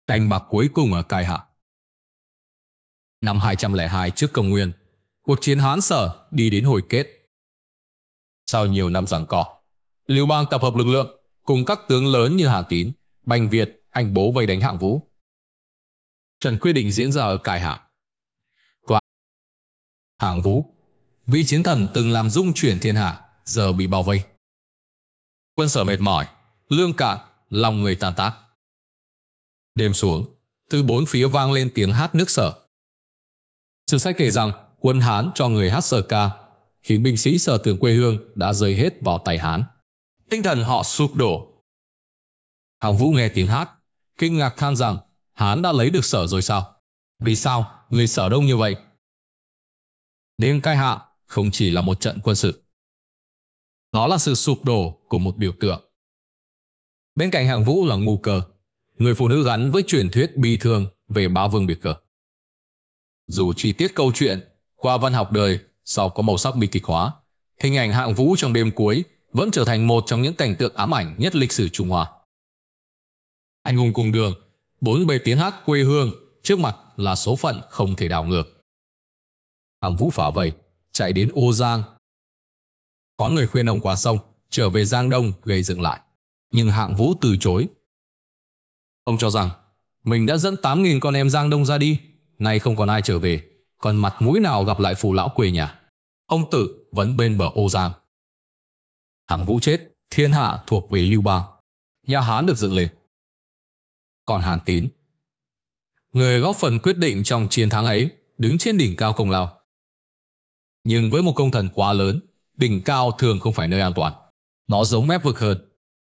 Đánh bạc cuối cùng ở Cai Hạ. Năm 202 trước công nguyên, cuộc chiến Hán Sở đi đến hồi kết. Sau nhiều năm giằng co, Lưu Bang tập hợp lực lượng cùng các tướng lớn như Hàn Tín, Bành Việt, Anh Bố vây đánh Hạng Vũ. Trận quyết định diễn ra ở Cai Hạ. Và Hạng Vũ, vị chiến thần từng làm rung chuyển thiên hạ, giờ bị bao vây. Quân Sở mệt mỏi, lương cạn, lòng người tan tác. Đêm xuống, từ bốn phía vang lên tiếng hát nước Sở. Sử sách kể rằng quân Hán cho người hát Sở ca, khiến binh sĩ Sở tưởng quê hương đã rơi hết vào tay Hán. Tinh thần họ sụp đổ. Hạng Vũ nghe tiếng hát, kinh ngạc than rằng Hán đã lấy được Sở rồi sao? Vì sao người Sở đông như vậy? Đêm Cai Hạ không chỉ là một trận quân sự. Nó là sự sụp đổ của một biểu tượng. Bên cạnh Hạng Vũ là Ngu Cơ, người phụ nữ gắn với truyền thuyết bi thương về bá vương biệt cờ. Dù chi tiết câu chuyện, qua văn học đời sau có màu sắc bi kịch hóa, hình ảnh Hạng Vũ trong đêm cuối vẫn trở thành một trong những cảnh tượng ám ảnh nhất lịch sử Trung Hoa. Anh hùng cùng đường, bốn bề tiếng hát quê hương, trước mặt là số phận không thể đảo ngược. Hạng Vũ phá vây, chạy đến Ô Giang. Có người khuyên ông qua sông, trở về Giang Đông gây dựng lại, nhưng Hạng Vũ từ chối. Ông cho rằng mình đã dẫn 8.000 con em Giang Đông ra đi, nay không còn ai trở về, còn mặt mũi nào gặp lại phù lão quê nhà. Ông tự vẫn bên bờ Ô Giang. Hạng Vũ chết, thiên hạ thuộc về Lưu Bang, nhà Hán được dựng lên. Còn Hàn Tín, người góp phần quyết định trong chiến thắng ấy, đứng trên đỉnh cao công lao. Nhưng với một công thần quá lớn, đỉnh cao thường không phải nơi an toàn. Nó giống mép vực hơn.